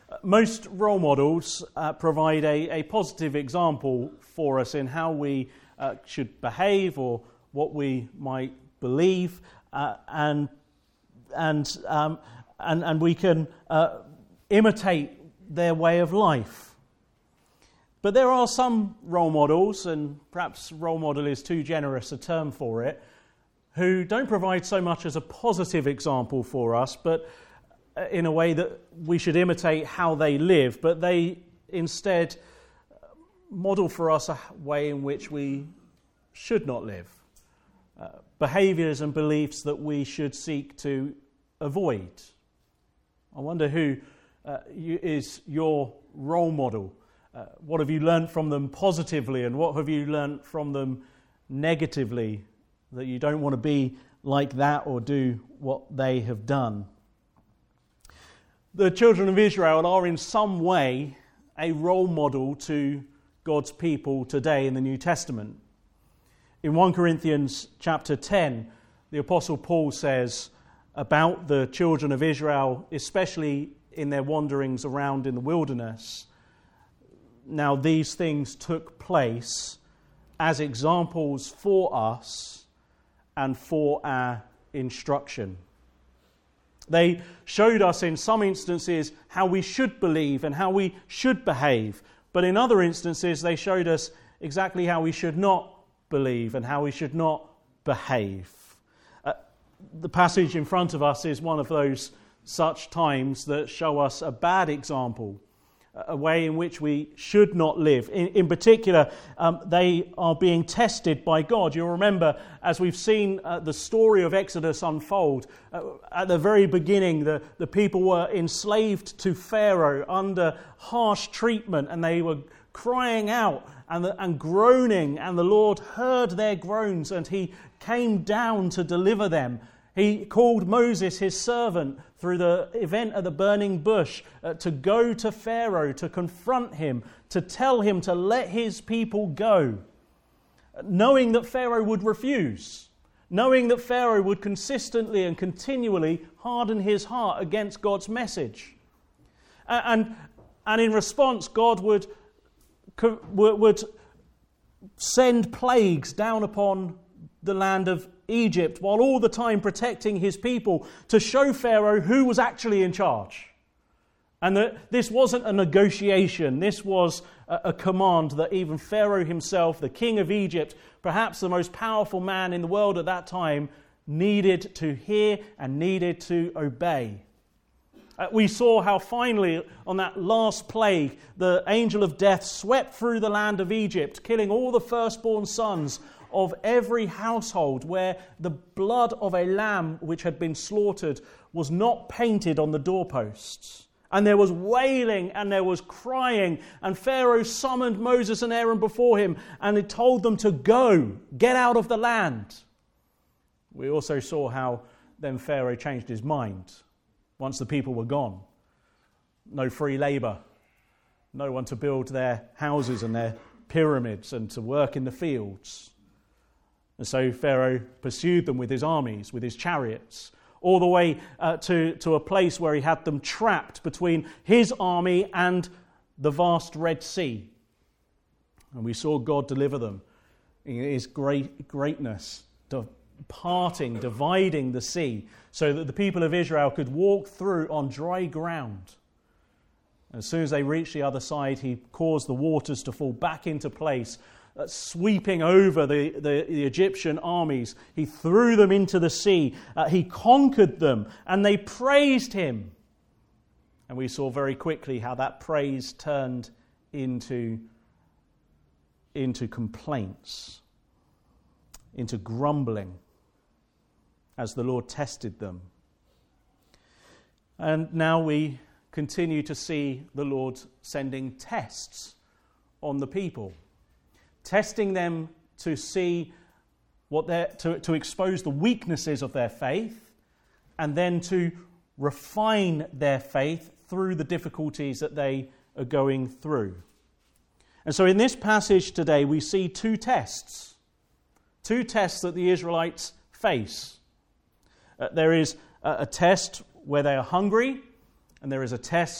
Most role models provide a positive example for us in how we should behave or what we might believe, and we can imitate their way of life. But there are some role models, and perhaps role model is too generous a term for it, who don't provide so much as a positive example for us, but in a way that we should imitate how they live, but they instead model for us a way in which we should not live. Behaviours and beliefs that we should seek to avoid. I wonder who is your role model. What have you learnt from them positively, and what have you learnt from them negatively, that you don't want to be like that or do what they have done? The children of Israel are in some way a role model to God's people today in the New Testament. In 1 Corinthians chapter 10, the Apostle Paul says about the children of Israel, especially in their wanderings around in the wilderness, now these things took place as examples for us and for our instruction. They showed us in some instances how we should believe and how we should behave, but in other instances they showed us exactly how we should not believe and how we should not behave. The passage in front of us is one of those such times that show us a bad example, a way in which we should not live. In particular, they are being tested by God. You'll remember, as we've seen the story of Exodus unfold, at the very beginning, the people were enslaved to Pharaoh under harsh treatment, and they were crying out and groaning, and the Lord heard their groans, and he came down to deliver them. He called Moses, his servant, through the event of the burning bush, to go to Pharaoh, to confront him, to tell him to let his people go, knowing that Pharaoh would refuse, knowing that Pharaoh would consistently and continually harden his heart against God's message. And in response, God would send plagues down upon the land of Egypt, while all the time protecting his people, to show Pharaoh who was actually in charge. And that this wasn't a negotiation, this was a command that even Pharaoh himself, the king of Egypt, perhaps the most powerful man in the world at that time, needed to hear and needed to obey. We saw how finally, on that last plague, the angel of death swept through the land of Egypt, killing all the firstborn sons of every household where the blood of a lamb which had been slaughtered was not painted on the doorposts. And there was wailing and there was crying, and Pharaoh summoned Moses and Aaron before him, and he told them to go, get out of the land. We also saw how then Pharaoh changed his mind once the people were gone. No free labour, no one to build their houses and their pyramids and to work in the fields. And so Pharaoh pursued them with his armies, with his chariots, all the way to a place where he had them trapped between his army and the vast Red Sea. And we saw God deliver them in his greatness, dividing the sea, so that the people of Israel could walk through on dry ground. As soon as they reached the other side, he caused the waters to fall back into place, sweeping over the Egyptian armies. He threw them into the sea. He conquered them, and they praised him. And we saw very quickly how that praise turned into complaints, into grumbling, as the Lord tested them. And now we continue to see the Lord sending tests on the people, testing them to see to expose the weaknesses of their faith, and then to refine their faith through the difficulties that they are going through. And so in this passage today we see two tests that the Israelites face. There is a test where they are hungry, and there is a test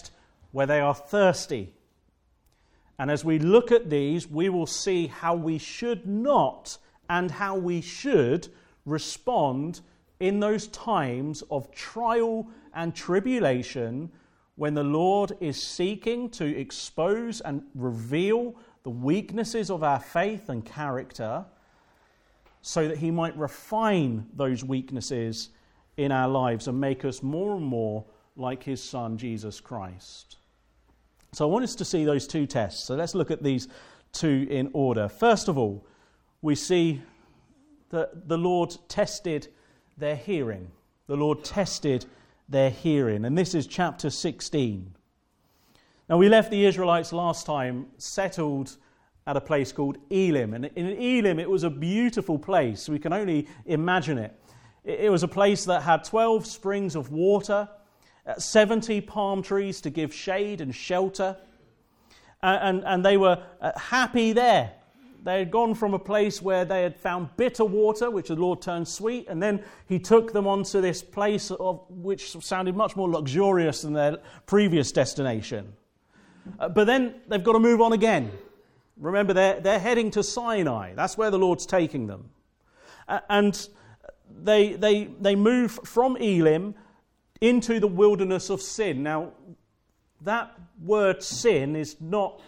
where they are thirsty. And as we look at these, we will see how we should not and how we should respond in those times of trial and tribulation when the Lord is seeking to expose and reveal the weaknesses of our faith and character so that he might refine those weaknesses in our lives and make us more and more like his Son, Jesus Christ. So I want us to see those two tests. So let's look at these two in order. First of all, we see that the Lord tested their hearing. The Lord tested their hearing. And this is chapter 16. Now, we left the Israelites last time settled at a place called Elim. And in Elim, it was a beautiful place. We can only imagine it. It was a place that had 12 springs of water, 70 palm trees to give shade and shelter. And they were happy there. They had gone from a place where they had found bitter water, which the Lord turned sweet, and then he took them onto this place which sounded much more luxurious than their previous destination. But then they've got to move on again. Remember, they're heading to Sinai. That's where the Lord's taking them. And they move from Elim into the wilderness of Sin. Now, that word sin is not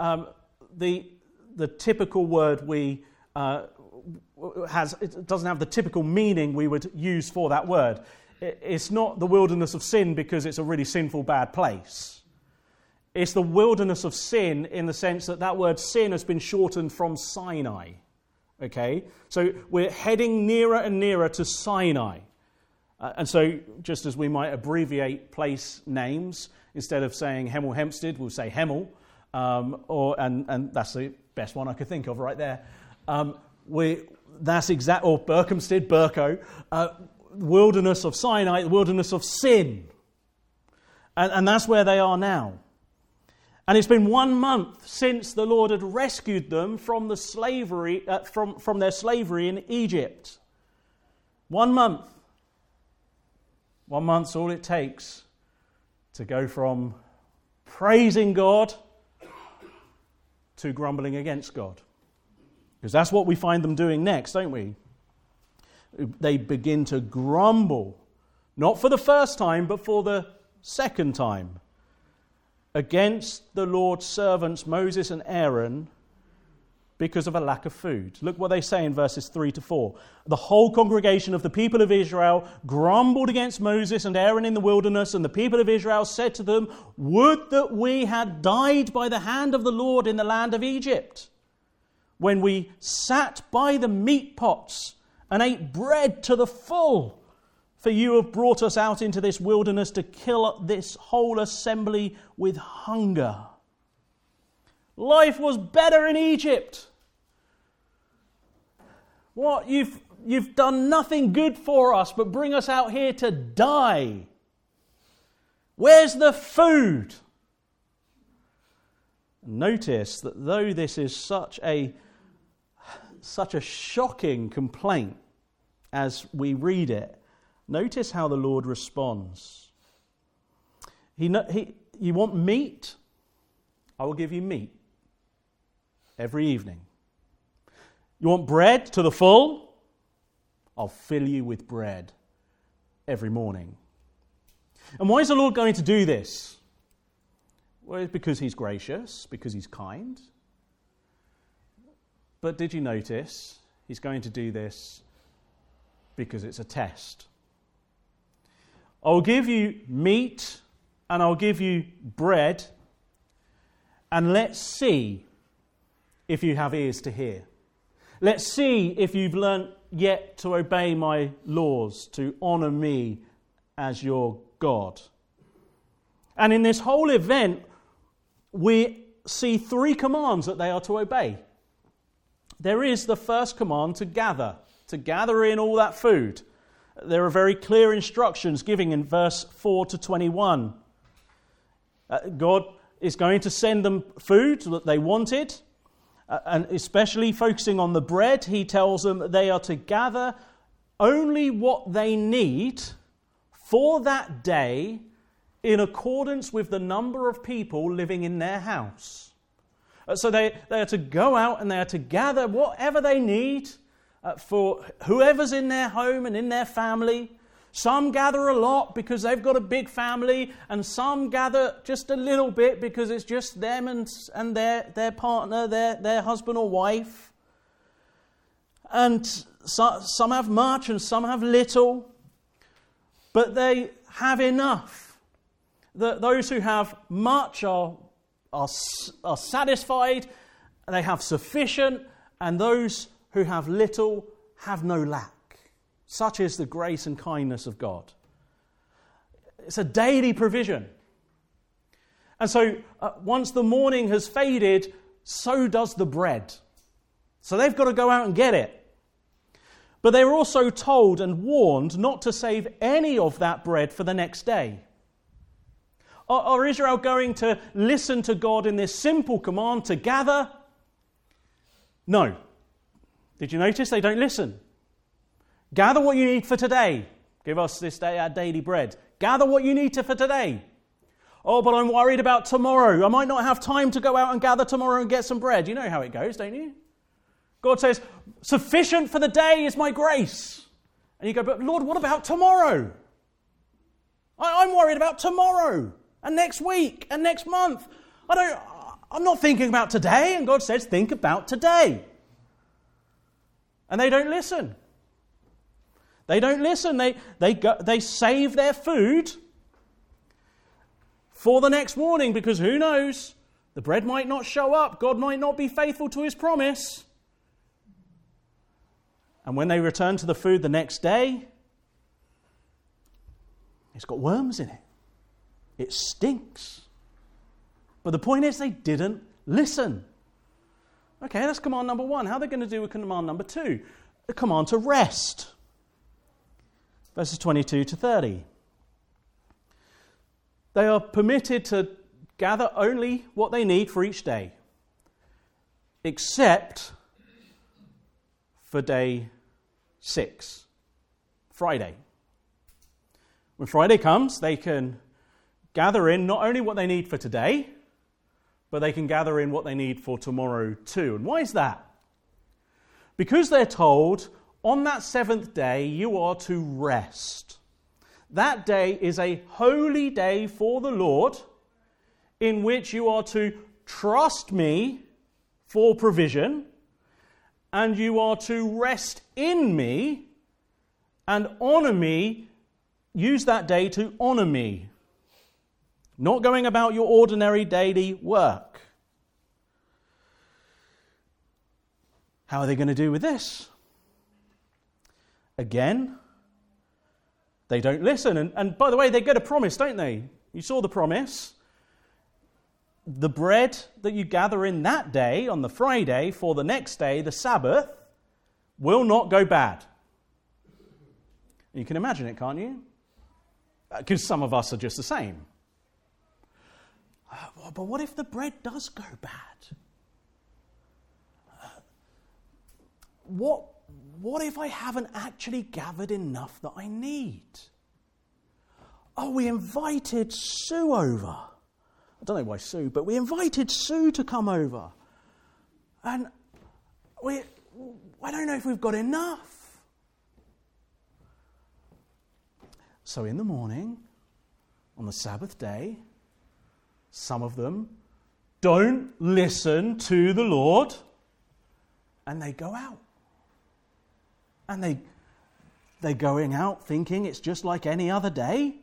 the typical word it doesn't have the typical meaning we would use for that word. It's not the wilderness of sin because it's a really sinful, bad place. It's the wilderness of sin in the sense that word sin has been shortened from Sinai. Okay? So we're heading nearer and nearer to Sinai. And so just as we might abbreviate place names, instead of saying Hemel Hempstead, we'll say Hemel. And that's the best one I could think of right there. Or Berkhamsted, Burko, wilderness of Sinai, the wilderness of sin. And that's where they are now. And it's been 1 month since the Lord had rescued them from the slavery, from their slavery in Egypt. 1 month. 1 month's all it takes to go from praising God to grumbling against God. Because that's what we find them doing next, don't we? They begin to grumble, not for the first time, but for the second time, against the Lord's servants Moses and Aaron because of a lack of food. Look what they say in verses 3-4. The whole congregation of the people of Israel grumbled against Moses and Aaron in the wilderness, and the people of Israel said to them, "Would that we had died by the hand of the Lord in the land of Egypt, when we sat by the meat pots and ate bread to the full. For you have brought us out into this wilderness to kill this whole assembly with hunger." Life was better in Egypt. What? You've done nothing good for us but bring us out here to die. Where's the food? Notice that though this is such a shocking complaint as we read it, notice how the Lord responds. You want meat? I will give you meat every evening. You want bread to the full? I'll fill you with bread every morning. And why is the Lord going to do this? Well, it's because he's gracious, because he's kind. But did you notice he's going to do this because it's a test? I'll give you meat and I'll give you bread, and let's see if you have ears to hear. Let's see if you've learnt yet to obey my laws, to honour me as your God. And in this whole event, we see 3 commands that they are to obey. There is the first command to gather in all that food. There are very clear instructions given in verse 4-21. God is going to send them food that they wanted, and especially focusing on the bread, he tells them they are to gather only what they need for that day in accordance with the number of people living in their house. So they are to go out and they are to gather whatever they need for whoever's in their home and in their family. Some gather a lot because they've got a big family, and some gather just a little bit because it's just them and their partner, their husband or wife. And some have much and some have little, but they have enough. Those who have much are satisfied, they have sufficient, and those who have little have no lack. Such is the grace and kindness of God. It's a daily provision. And so once the morning has faded, so does the bread. So they've got to go out and get it. But they were also told and warned not to save any of that bread for the next day. Are Israel going to listen to God in this simple command to gather? No. Did you notice they don't listen? Gather what you need for today. Give us this day our daily bread. Gather what you need for today. Oh, but I'm worried about tomorrow. I might not have time to go out and gather tomorrow and get some bread. You know how it goes, don't you? God says, sufficient for the day is my grace. And you go, but Lord, what about tomorrow? I'm worried about tomorrow and next week and next month. I'm not thinking about today. And God says, think about today. And they don't listen. They don't listen. They save their food for the next morning because who knows? The bread might not show up. God might not be faithful to his promise. And when they return to the food the next day, it's got worms in it. It stinks. But the point is they didn't listen. Okay, that's command number 1. How are they going to do with command number 2? The command to rest. Verses 22 to 30. They are permitted to gather only what they need for each day, except for day 6, Friday. When Friday comes, they can gather in not only what they need for today, but they can gather in what they need for tomorrow too. And why is that? Because they're told, on that 7th day, you are to rest. That day is a holy day for the Lord, in which you are to trust me for provision, and you are to rest in me and honor me. Use that day to honor me. Not going about your ordinary daily work. How are they going to do with this? Again, they don't listen. And by the way, they get a promise, don't they? You saw the promise. The bread that you gather in that day, on the Friday, for the next day, the Sabbath, will not go bad. You can imagine it, can't you? Because some of us are just the same. But what if the bread does go bad? What if I haven't actually gathered enough that I need? Oh, we invited Sue over. I don't know why Sue, but we invited Sue to come over. And I don't know if we've got enough. So in the morning, on the Sabbath day, some of them don't listen to the Lord, and they go out. And they're going out thinking it's just like any other day.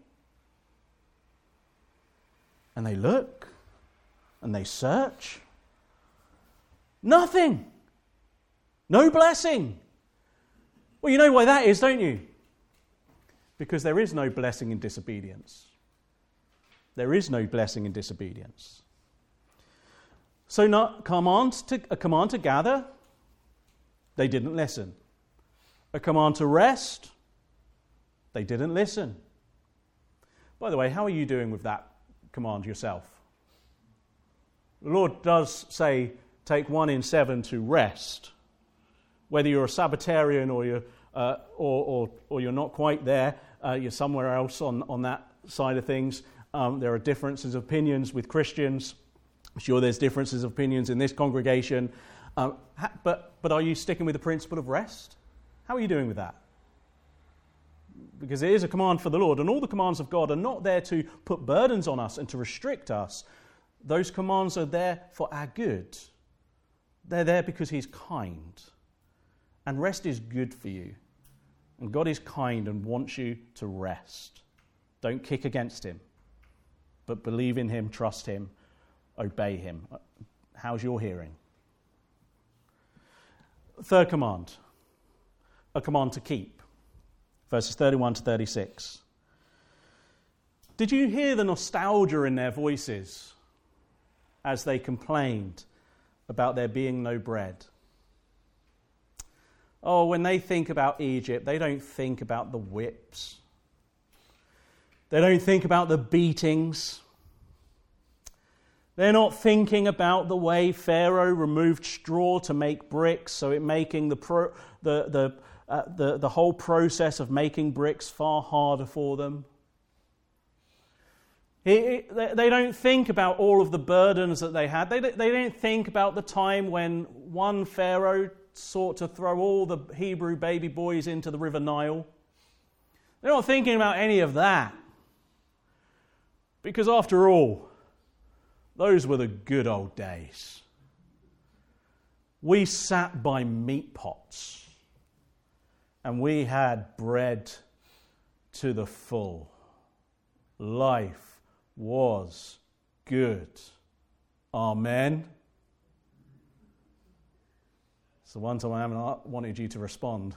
And they look, and they search. Nothing. No blessing. Well, you know why that is, don't you? Because there is no blessing in disobedience. There is no blessing in disobedience. So a command to gather, they didn't listen. A command to rest, they didn't listen. By the way, how are you doing with that command yourself? The Lord does say, take 1 in 7 to rest. Whether you're a Sabbatarian or you're not quite there, you're somewhere else on that side of things. There are differences of opinions with Christians. I'm sure there's differences of opinions in this congregation. But are you sticking with the principle of rest? How are you doing with that? Because it is a command for the Lord, and all the commands of God are not there to put burdens on us and to restrict us. Those commands are there for our good. They're there because He's kind. And rest is good for you. And God is kind and wants you to rest. Don't kick against Him, but believe in Him, trust Him, obey Him. How's your hearing? Third command, a command to keep. Verses 31 to 36. Did you hear the nostalgia in their voices as they complained about there being no bread? Oh, when they think about Egypt, they don't think about the whips. They don't think about the beatings. They're not thinking about the way Pharaoh removed straw to make bricks, so it making the whole process of making bricks far harder for them. They don't think about all of the burdens that they had. They don't think about the time when one Pharaoh sought to throw all the Hebrew baby boys into the River Nile. They're not thinking about any of that. Because after all, those were the good old days. We sat by meat pots and we had bread to the full. Life was good. Amen. It's the one time I haven't wanted you to respond.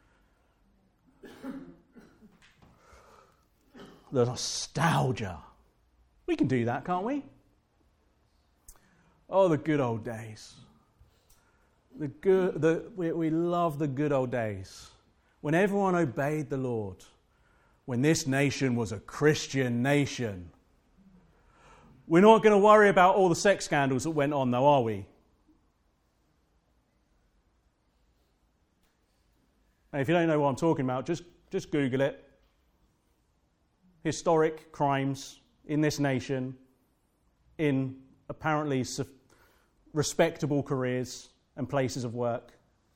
The nostalgia. We can do that, can't we? Oh, the good old days. We love the good old days. When everyone obeyed the Lord. When this nation was a Christian nation. We're not going to worry about all the sex scandals that went on, though, are we? And if you don't know what I'm talking about, just Google it. Historic crimes in this nation, in apparently respectable careers and places of work.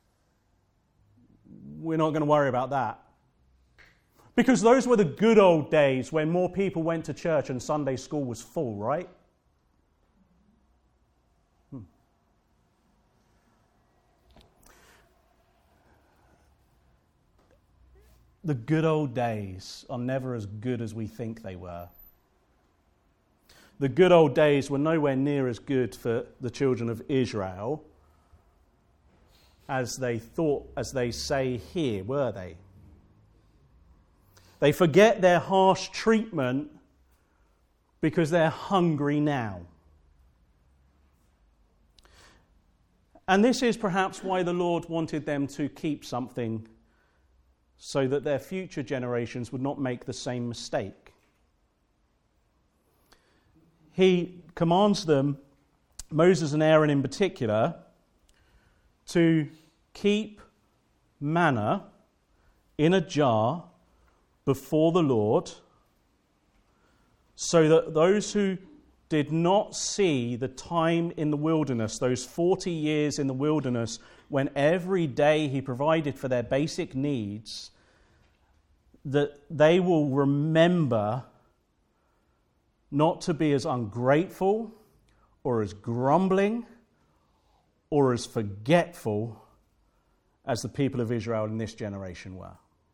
We're not going to worry about that. Because those were the good old days when more people went to church and Sunday school was full, right? The good old days are never as good as we think they were. The good old days were nowhere near as good for the children of Israel as they thought, as they say here, were they? They forget their harsh treatment because they're hungry now. And this is perhaps why the Lord wanted them to keep something so that their future generations would not make the same mistake. He commands them, Moses and Aaron in particular, to keep manna in a jar before the Lord, so that those who did not see the time in the wilderness, those 40 years in the wilderness, when every day He provided for their basic needs, that they will remember not to be as ungrateful or as grumbling or as forgetful as the people of Israel in this generation were.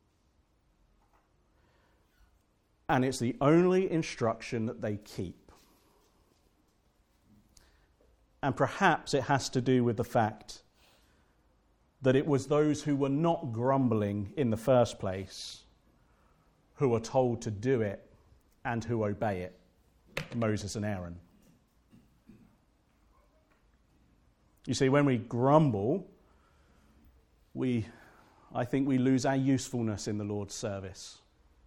And it's the only instruction that they keep. And perhaps it has to do with the fact that it was those who were not grumbling in the first place who are told to do it and who obey it. Moses and Aaron. You see, when we grumble, I think we lose our usefulness in the Lord's service.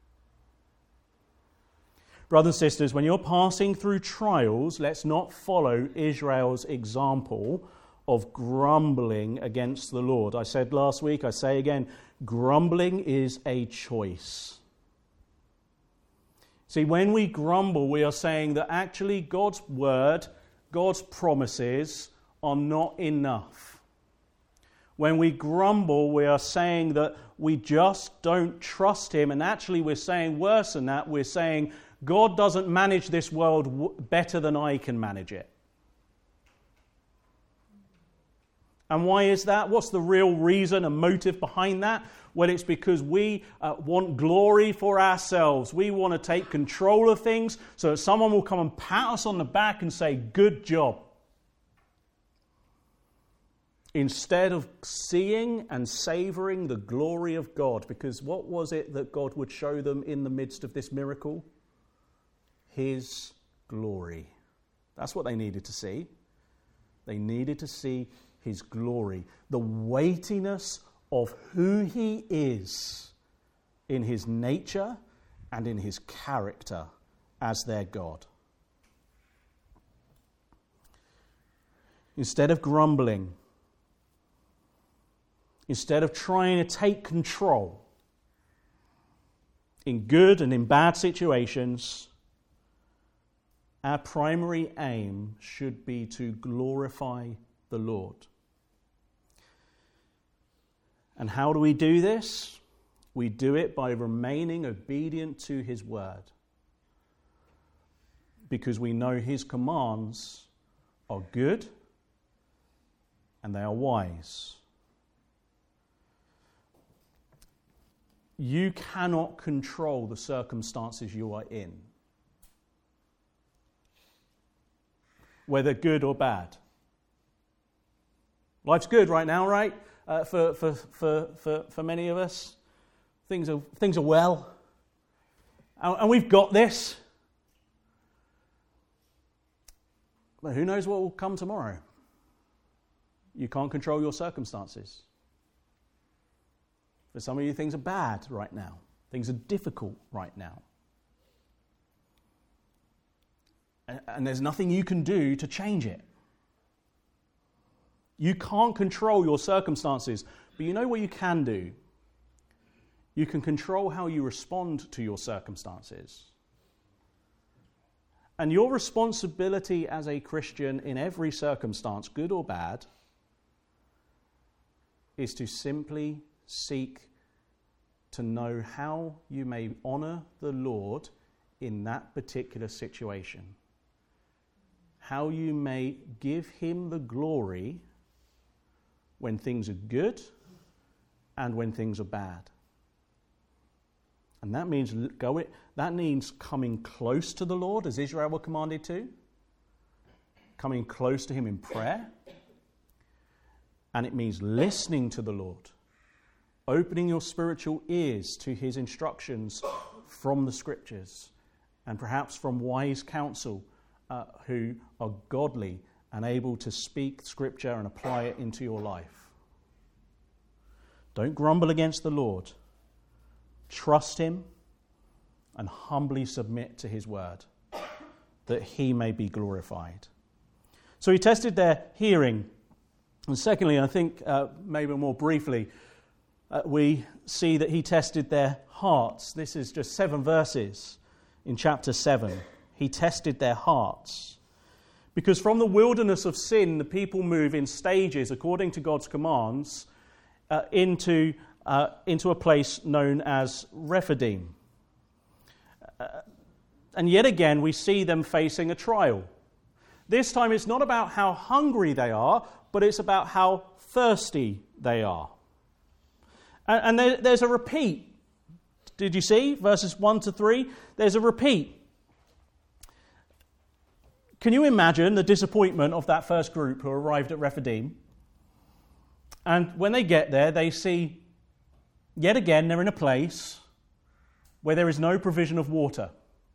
Brothers and sisters, when you're passing through trials, let's not follow Israel's example of grumbling against the Lord. I said last week, I say again, grumbling is a choice. See, when we grumble, we are saying that actually God's word, God's promises are not enough. When we grumble, we are saying that we just don't trust him. And actually we're saying worse than that. We're saying God doesn't manage this world better than I can manage it. And why is that? What's the real reason and motive behind that? Well, it's because we want glory for ourselves. We want to take control of things so that someone will come and pat us on the back and say, good job. Instead of seeing and savouring the glory of God. Because what was it that God would show them in the midst of this miracle? His glory. That's what they needed to see. They needed to see his glory. The weightiness of who he is in his nature and in his character as their God. Instead of grumbling, instead of trying to take control in good and in bad situations, our primary aim should be to glorify the Lord. And how do we do this? We do it by remaining obedient to his word. Because we know his commands are good and they are wise. You cannot control the circumstances you are in, whether good or bad. Life's good right now, right? For many of us, things are well, and we've got this. But who knows what will come tomorrow? You can't control your circumstances. For some of you, things are bad right now. Things are difficult right now. And there's nothing you can do to change it. You can't control your circumstances, but you know what you can do? You can control how you respond to your circumstances. And your responsibility as a Christian in every circumstance, good or bad, is to simply seek to know how you may honour the Lord in that particular situation. How you may give him the glory when things are good and when things are bad. And that means coming close to the Lord, as Israel were commanded to. Coming close to him in prayer. And it means listening to the Lord. Opening your spiritual ears to his instructions from the Scriptures. And perhaps from wise counsel who are godly and able to speak Scripture and apply it into your life. Don't grumble against the Lord. Trust him and humbly submit to his word, that he may be glorified. So he tested their hearing. And secondly, I think maybe more briefly, we see that he tested their hearts. This is just 7 verses in chapter 7. He tested their hearts. Because from the wilderness of sin, the people move in stages, according to God's commands, into a place known as Rephidim. And yet again, we see them facing a trial. This time it's not about how hungry they are, but it's about how thirsty they are. And there's a repeat. Did you see? Verses 1 to 3, there's a repeat. Can you imagine the disappointment of that first group who arrived at Rephidim? And when they get there, they see, yet again, they're in a place where there is no provision of water.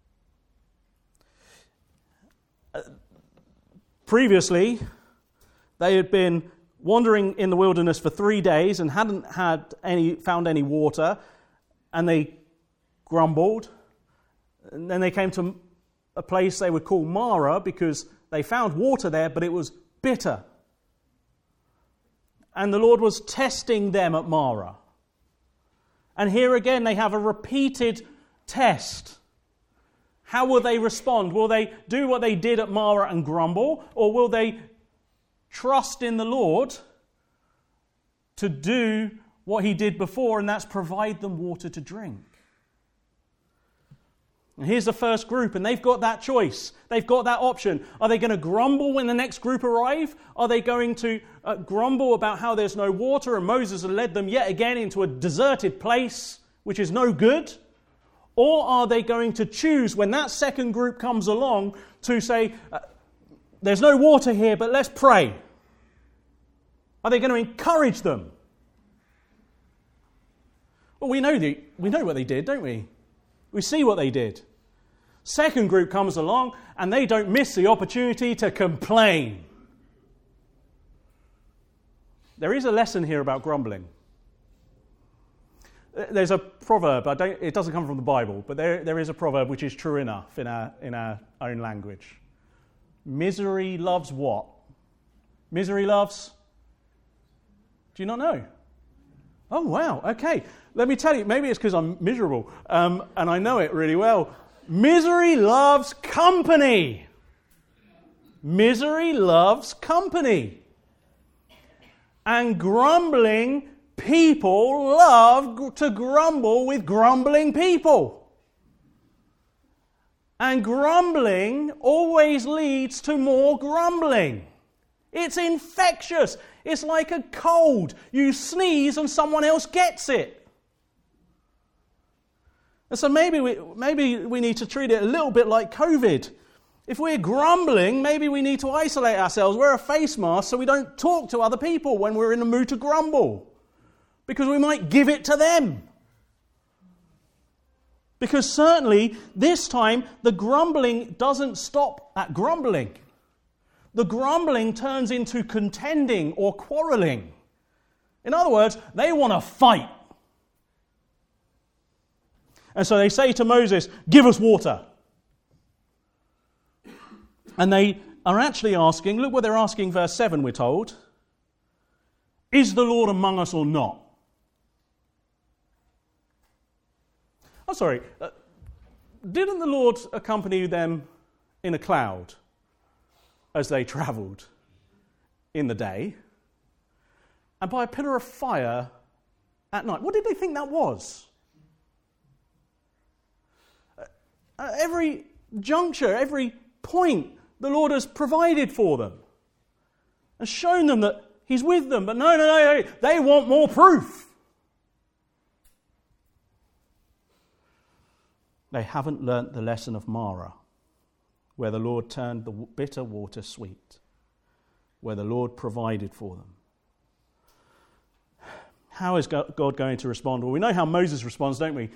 Previously, they had been wandering in the wilderness for 3 days and hadn't found any water, and they grumbled. And then they came to a place they would call Mara because they found water there, but it was bitter. And the Lord was testing them at Mara. And here again they have a repeated test. How will they respond? Will they do what they did at Marah and grumble? Or will they trust in the Lord to do what he did before, and that's provide them water to drink? And here's the first group, and they've got that choice. They've got that option. Are they going to grumble when the next group arrive? Are they going to grumble about how there's no water and Moses has led them yet again into a deserted place, which is no good? Or are they going to choose, when that second group comes along, to say, there's no water here, but let's pray? Are they going to encourage them? Well, we know what they did, don't we? We see what they did. Second group comes along and they don't miss the opportunity to complain. There is a lesson here about grumbling. There's a proverb, it doesn't come from the Bible, but there is a proverb which is true enough in our own language. Misery loves what? Misery loves? Do you not know? Oh, wow, okay. Let me tell you, maybe it's because I'm miserable, and I know it really well. Misery loves company. Misery loves company. And grumbling people love to grumble with grumbling people. And grumbling always leads to more grumbling. It's infectious. It's like a cold. You sneeze and someone else gets it. And so maybe we need to treat it a little bit like COVID. If we're grumbling, maybe we need to isolate ourselves, wear a face mask so we don't talk to other people when we're in the mood to grumble. Because we might give it to them. Because certainly this time the grumbling doesn't stop at grumbling. The grumbling turns into contending or quarreling. In other words, they want to fight. And so they say to Moses, give us water. And they are actually asking, look what they're asking, verse 7 we're told. Is the Lord among us or not? I'm sorry, didn't the Lord accompany them in a cloud as they travelled in the day, and by a pillar of fire at night? What did they think that was? Every juncture, every point, the Lord has provided for them and shown them that He's with them. But no, they want more proof. They haven't learnt the lesson of Marah, where the Lord turned the bitter water sweet, where the Lord provided for them. How is God going to respond? Well, we know how Moses responds, don't we?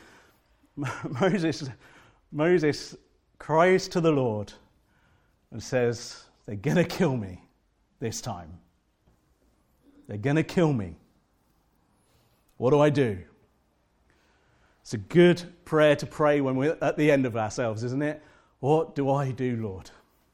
Moses cries to the Lord and says, they're going to kill me this time. They're going to kill me. What do I do? It's a good prayer to pray when we're at the end of ourselves, isn't it? What do I do, Lord?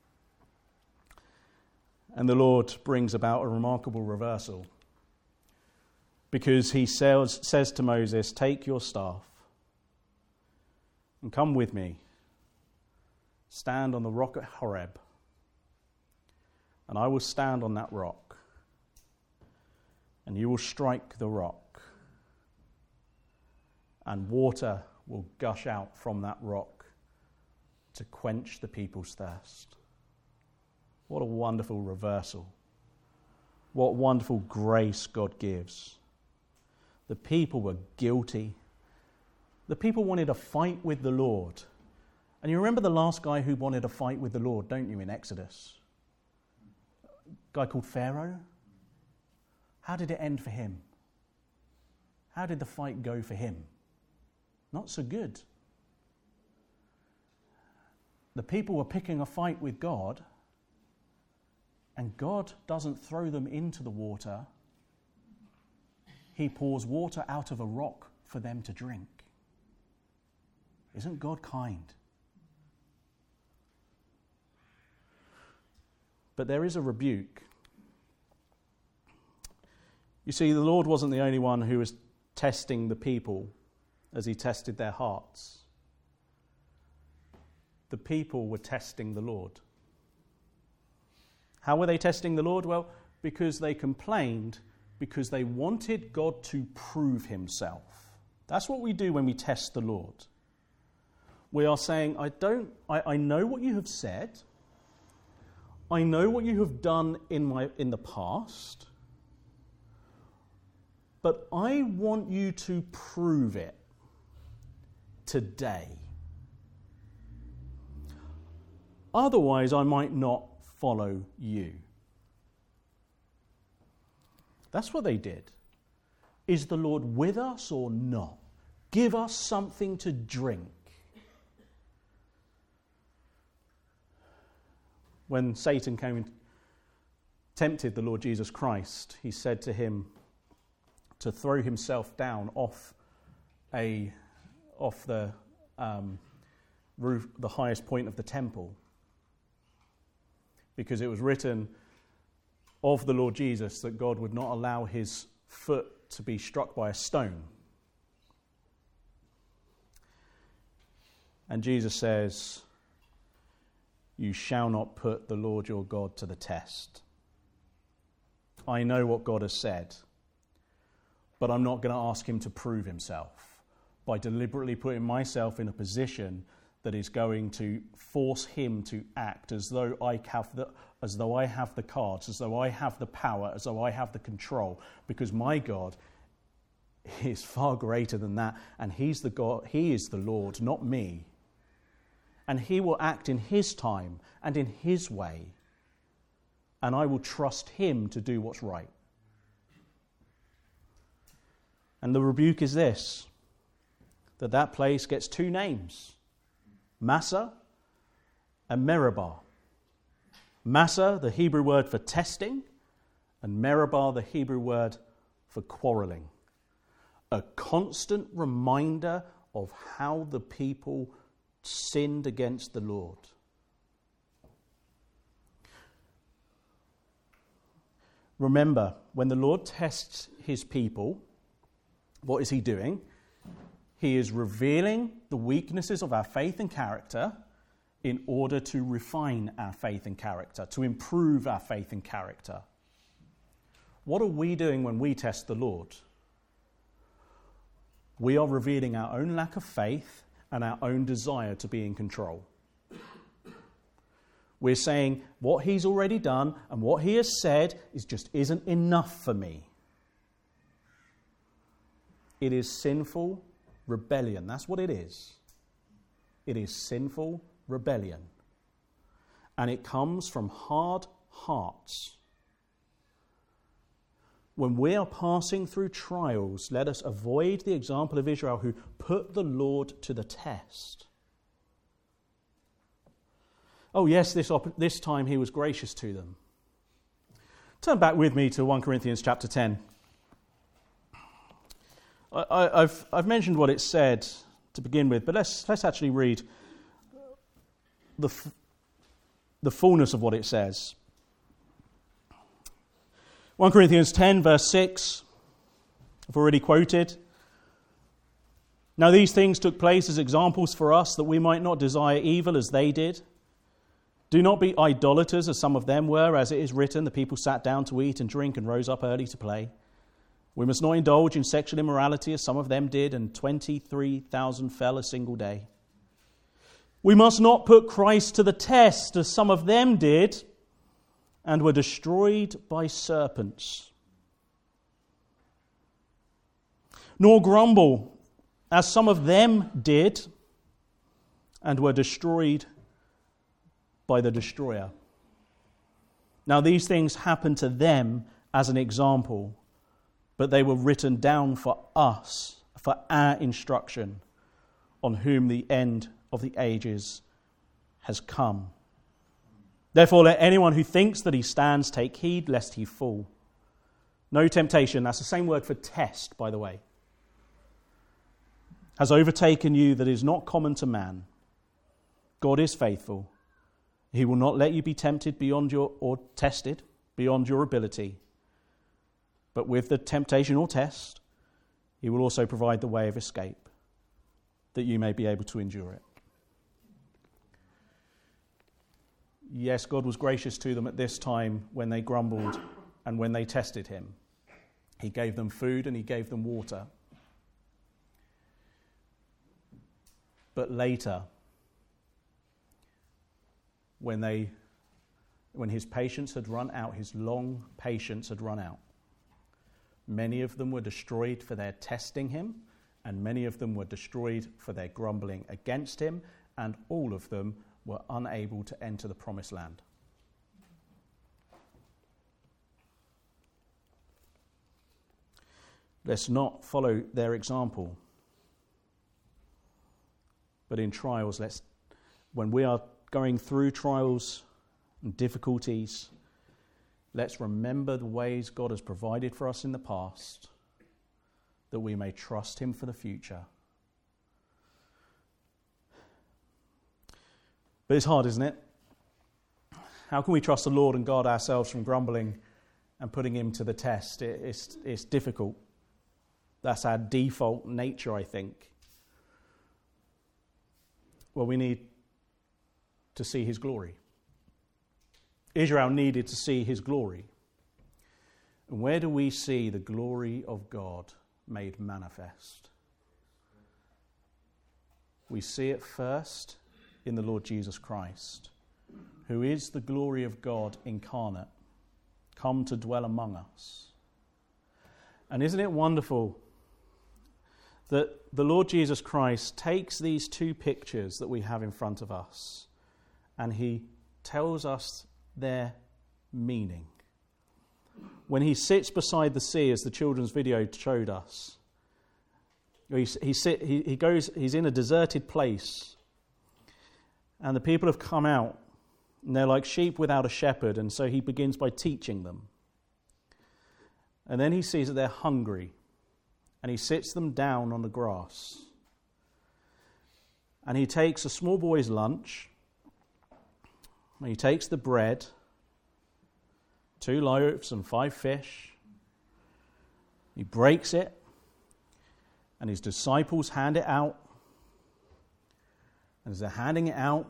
And the Lord brings about a remarkable reversal, because he says to Moses, take your staff and come with me. Stand on the rock at Horeb, and I will stand on that rock, and you will strike the rock, and water will gush out from that rock to quench the people's thirst. What a wonderful reversal. What wonderful grace God gives. The people were guilty. The people wanted a fight with the Lord. And you remember the last guy who wanted a fight with the Lord, don't you, in Exodus? A guy called Pharaoh. How did it end for him? How did the fight go for him? Not so good. The people were picking a fight with God, and God doesn't throw them into the water. He pours water out of a rock for them to drink. Isn't God kind? But there is a rebuke. You see, the Lord wasn't the only one who was testing the people as he tested their hearts. the people were testing the Lord. How were they testing the Lord? Well, because they complained, because they wanted God to prove himself. That's what we do when we test the Lord. We are saying, I know what you have said. I know what you have done in the past. But I want you to prove it today. Otherwise, I might not follow you. That's what they did. Is the Lord with us or not? Give us something to drink. When Satan came and tempted the Lord Jesus Christ, he said to him to throw himself down off the roof, the highest point of the temple, because it was written of the Lord Jesus that God would not allow his foot to be struck by a stone. And Jesus says, you shall not put the Lord your God to the test. I know what God has said, but I'm not going to ask him to prove himself by deliberately putting myself in a position that is going to force him to act as though I have the cards, as though I have the power, as though I have the control, because my God is far greater than that, and he's the God, he is the Lord, not me. And he will act in his time and in his way, and I will trust him to do what's right. And the rebuke is this, that place gets two names, Massah and Meribah. Massah, the Hebrew word for testing, and Meribah, the Hebrew word for quarrelling. A constant reminder of how the people sinned against the Lord. Remember, when the Lord tests his people, what is he doing? He is revealing the weaknesses of our faith and character in order to refine our faith and character, to improve our faith and character. What are we doing when we test the Lord? We are revealing our own lack of faith and our own desire to be in control. We're saying what he's already done and what he has said just isn't enough for me. It is sinful rebellion. That's what it is. It is sinful rebellion. And it comes from hard hearts. When we are passing through trials, let us avoid the example of Israel, who put the Lord to the test. Oh yes, this time he was gracious to them. Turn back with me to 1 Corinthians chapter 10. I've mentioned what it said to begin with, but let's actually read the fullness of what it says. 1 Corinthians 10 verse 6, I've already quoted. Now these things took place as examples for us, that we might not desire evil as they did. Do not be idolaters as some of them were, as it is written, the people sat down to eat and drink and rose up early to play. We must not indulge in sexual immorality as some of them did, and 23,000 fell a single day. We must not put Christ to the test as some of them did, and were destroyed by serpents. Nor grumble as some of them did, and were destroyed by the destroyer. Now these things happened to them as an example, but they were written down for us, for our instruction, on whom the end of the ages has come. Therefore, let anyone who thinks that he stands take heed lest he fall. No temptation, that's the same word for test, by the way, has overtaken you that is not common to man. God is faithful. He will not let you be tempted tested beyond your ability. But with the temptation or test, he will also provide the way of escape, that you may be able to endure it. Yes, God was gracious to them at this time when they grumbled and when they tested him. He gave them food and he gave them water. But later, when his patience had run out, his long patience had run out, many of them were destroyed for their testing him, and many of them were destroyed for their grumbling against him, and all of them were unable to enter the promised land. Let's not follow their example. But in trials, when we are going through trials and difficulties, let's remember the ways God has provided for us in the past, that we may trust him for the future. But it's hard, isn't it? How can we trust the Lord and guard ourselves from grumbling and putting him to the test? It's difficult. That's our default nature, I think. Well, we need to see his glory. Israel needed to see his glory. And where do we see the glory of God made manifest? We see it first in the Lord Jesus Christ, who is the glory of God incarnate, come to dwell among us. And isn't it wonderful that the Lord Jesus Christ takes these two pictures that we have in front of us and he tells us their meaning. When he sits beside the sea, as the children's video showed us, he's in a deserted place, and the people have come out, and they're like sheep without a shepherd, and so he begins by teaching them. And then he sees that they're hungry, and he sits them down on the grass. And he takes a small boy's lunch, and he takes the bread, 2 loaves and 5 fish. He breaks it, and his disciples hand it out. And as they're handing it out,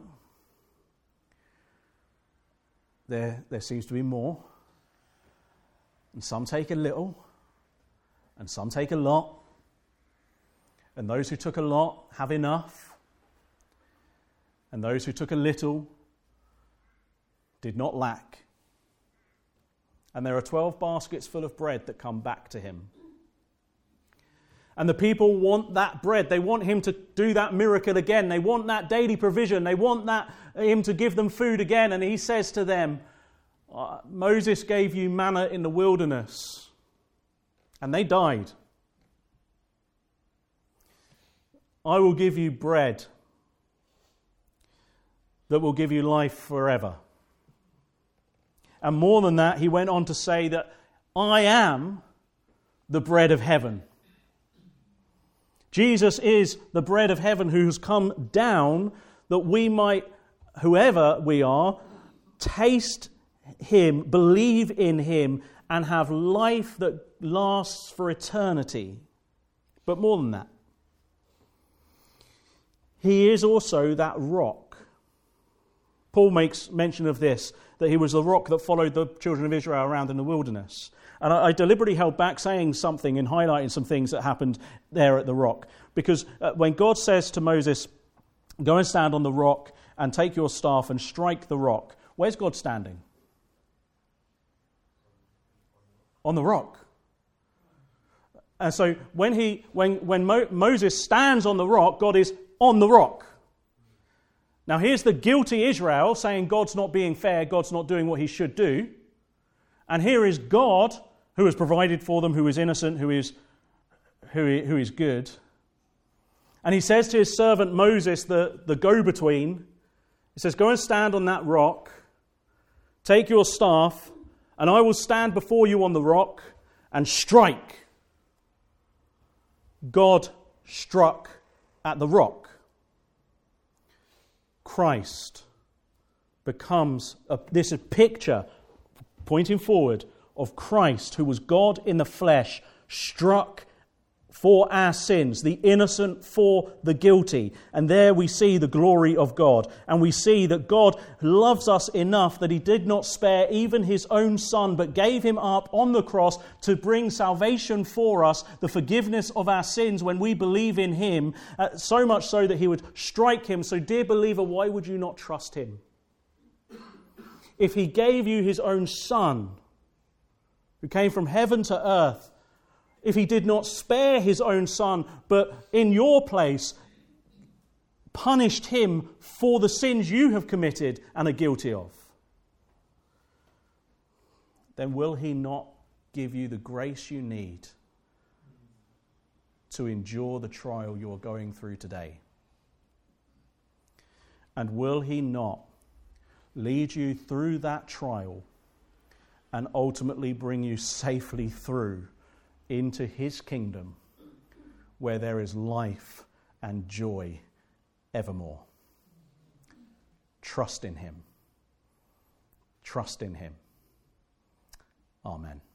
there seems to be more. And some take a little, and some take a lot. And those who took a lot have enough. And those who took a little did not lack. And there are 12 baskets full of bread that come back to him. And the people want that bread. They want him to do that miracle again. They want that daily provision. They want him to give them food again. And he says to them, Moses gave you manna in the wilderness, and they died. I will give you bread that will give you life forever. And more than that, he went on to say that I am the bread of heaven. Jesus is the bread of heaven who has come down that we might, whoever we are, taste him, believe in him, and have life that lasts for eternity. But more than that, he is also that rock. Paul makes mention of this, that he was the rock that followed the children of Israel around in the wilderness. And I deliberately held back saying something and highlighting some things that happened there at the rock. Because when God says to Moses, go and stand on the rock and take your staff and strike the rock, where's God standing? On the rock. And so when Moses stands on the rock, God is on the rock. Now here's the guilty Israel saying God's not being fair, God's not doing what he should do. And here is God who has provided for them, who is innocent, who is good. And he says to his servant Moses, the go-between, he says, go and stand on that rock, take your staff, and I will stand before you on the rock and strike. God struck at the rock. Christ becomes this picture pointing forward of Christ, who was God in the flesh, struck for our sins, the innocent for the guilty. And there we see the glory of God. And we see that God loves us enough that he did not spare even his own son, but gave him up on the cross to bring salvation for us, the forgiveness of our sins when we believe in him, so much so that he would strike him. So, dear believer, why would you not trust him? If he gave you his own son, who came from heaven to earth, if he did not spare his own son, but in your place punished him for the sins you have committed and are guilty of, then will he not give you the grace you need to endure the trial you are going through today? And will he not lead you through that trial and ultimately bring you safely through into his kingdom, where there is life and joy evermore? Trust in him. Trust in him. Amen.